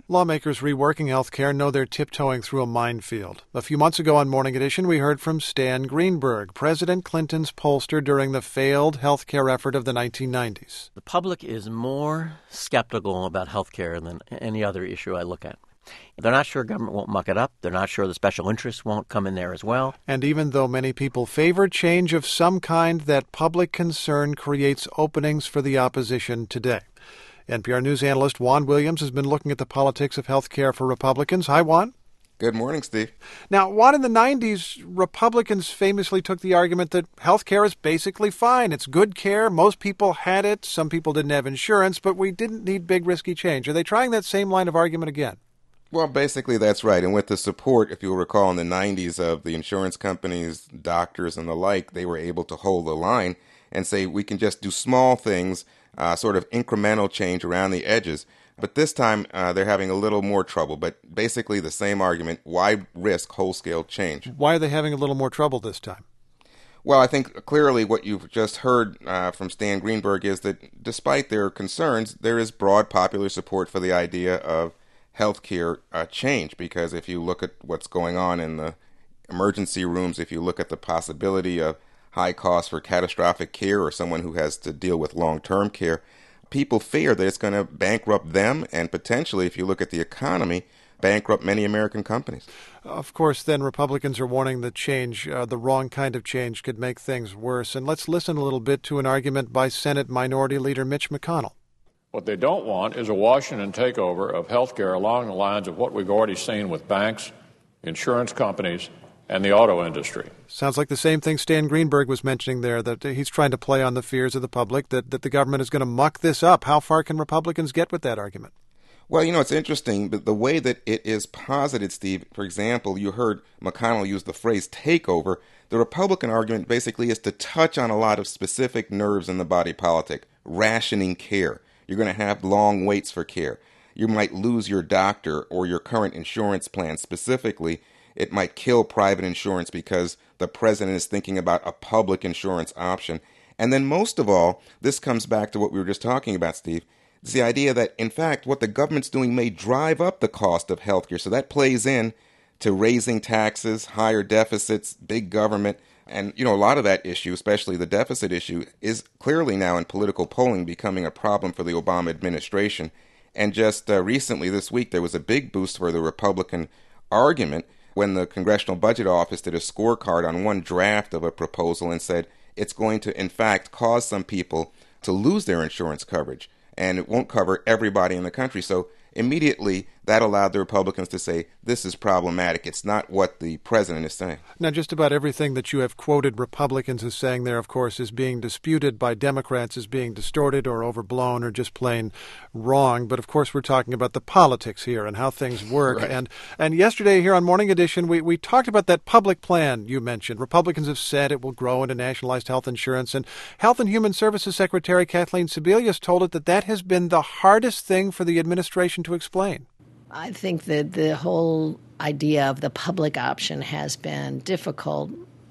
Lawmakers reworking health care know they're tiptoeing through a minefield. A few months ago on Morning Edition, we heard from Stan Greenberg, President Clinton's pollster during the failed health care effort of the 1990s. The public is more skeptical about health care than any other issue I look at. They're not sure government won't muck it up. They're not sure the special interests won't come in there as well. And even though many people favor change of some kind, that public concern creates openings for the opposition today. NPR News analyst Juan Williams has been looking at the politics of health care for Republicans. Hi, Juan. Good morning, Steve. Now, Juan, in the 90s, Republicans famously took the argument that health care is basically fine. It's good care. Most people had it. Some people didn't have insurance, but we didn't need big, risky change. Are they trying that same line of argument again? Well, basically, that's right. And with the support, if you'll recall, in the 90s of the insurance companies, doctors, and the like, they were able to hold the line and say we can just do small things, sort of incremental change around the edges. But this time, they're having a little more trouble. But basically the same argument, why risk whole-scale change? Why are they having a little more trouble this time? Well, I think clearly what you've just heard from Stan Greenberg is that despite their concerns, there is broad popular support for the idea of healthcare change, because if you look at what's going on in the emergency rooms, if you look at the possibility of high costs for catastrophic care or someone who has to deal with long-term care, people fear that it's going to bankrupt them and potentially, if you look at the economy, bankrupt many American companies. Of course, then Republicans are warning that change, the wrong kind of change, could make things worse. And let's listen a little bit to an argument by Senate Minority Leader Mitch McConnell. What they don't want is a Washington takeover of health care along the lines of what we've already seen with banks, insurance companies, and the auto industry. Sounds like the same thing Stan Greenberg was mentioning there, that he's trying to play on the fears of the public, that the government is going to muck this up. How far can Republicans get with that argument? Well, it's interesting, but the way that it is posited, Steve, for example, you heard McConnell use the phrase takeover. The Republican argument basically is to touch on a lot of specific nerves in the body politic, rationing care. You're going to have long waits for care. You might lose your doctor or your current insurance plan. Specifically, it might kill private insurance because the president is thinking about a public insurance option. And then most of all, this comes back to what we were just talking about, Steve. It's the idea that, in fact, what the government's doing may drive up the cost of healthcare. So that plays in to raising taxes, higher deficits, big government. And, a lot of that issue, especially the deficit issue, is clearly now in political polling becoming a problem for the Obama administration. And just recently, this week, there was a big boost for the Republican argument when the Congressional Budget Office did a scorecard on one draft of a proposal and said it's going to, in fact, cause some people to lose their insurance coverage. And it won't cover everybody in the country. So immediately, that allowed the Republicans to say, this is problematic. It's not what the president is saying. Now, just about everything that you have quoted Republicans as saying there, of course, is being disputed by Democrats as being distorted or overblown or just plain wrong. But, of course, we're talking about the politics here and how things work. Right. And yesterday here on Morning Edition, we talked about that public plan you mentioned. Republicans have said it will grow into nationalized health insurance. And Health and Human Services Secretary Kathleen Sebelius told it that has been the hardest thing for the administration to explain. I think that the whole idea of the public option has been difficult,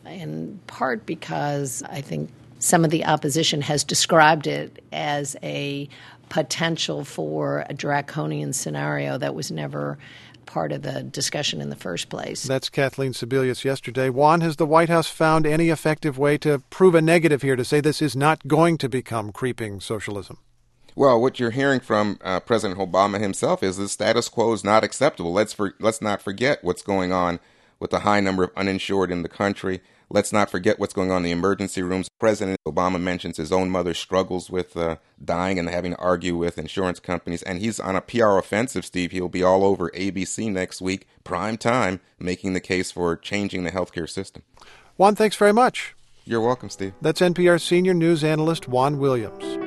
in part because I think some of the opposition has described it as a potential for a draconian scenario that was never part of the discussion in the first place. That's Kathleen Sebelius yesterday. Juan, has the White House found any effective way to prove a negative here, to say this is not going to become creeping socialism? Well, what you're hearing from President Obama himself is the status quo is not acceptable. Let's not forget what's going on with the high number of uninsured in the country. Let's not forget what's going on in the emergency rooms. President Obama mentions his own mother struggles with dying and having to argue with insurance companies. And he's on a PR offensive, Steve. He'll be all over ABC next week, prime time, making the case for changing the healthcare system. Juan, thanks very much. You're welcome, Steve. That's NPR senior news analyst Juan Williams.